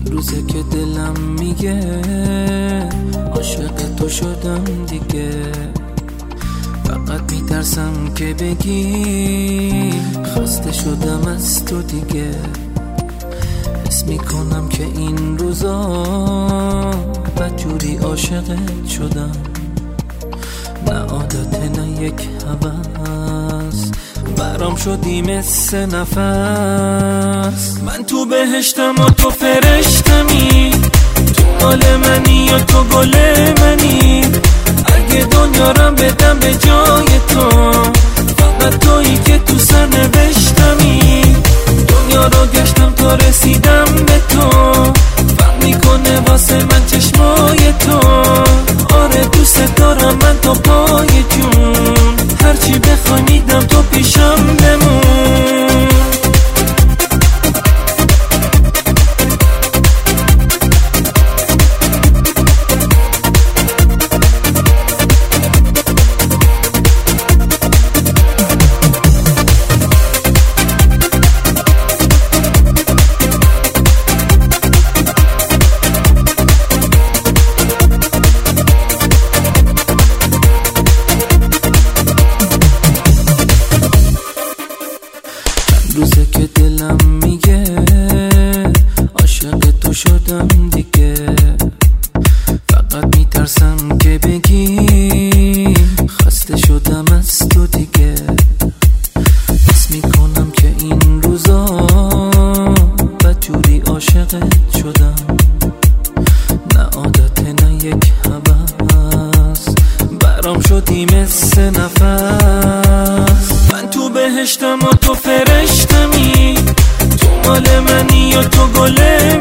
روزه که دلم میگه عاشق تو شدم دیگه، فقط میترسم که بگی خسته شدم از تو دیگه. حس میکنم که این روزا بدجوری عاشقت شدم، نه عادت نه یک هوس، برام شدی مثل نفس. من تو بهشتم و تو فرشتمی، تو مال منی یا تو گل منی. اگه دنیا رم بدم به جای تو، فقط تویی که تو سر نوشتمی. دنیا رو گشتم تا رسیدم به تو، فرق میکنه واسه من چشمای تو. آره دوست دارم من تا پای جون، هرچی بخوای میدم تو پیشم بمون. روزه که دلم میگه عاشق تو شدم دیگه، فقط میترسم که بگی خسته شدم از تو دیگه. حس میکنم که این روزا بدجوری عاشقت شدم، نه عادت نه یک هوس، برام شدی مثل نفس. من تو بهشتم و تو فرشتمی، تو مال منی یا تو گل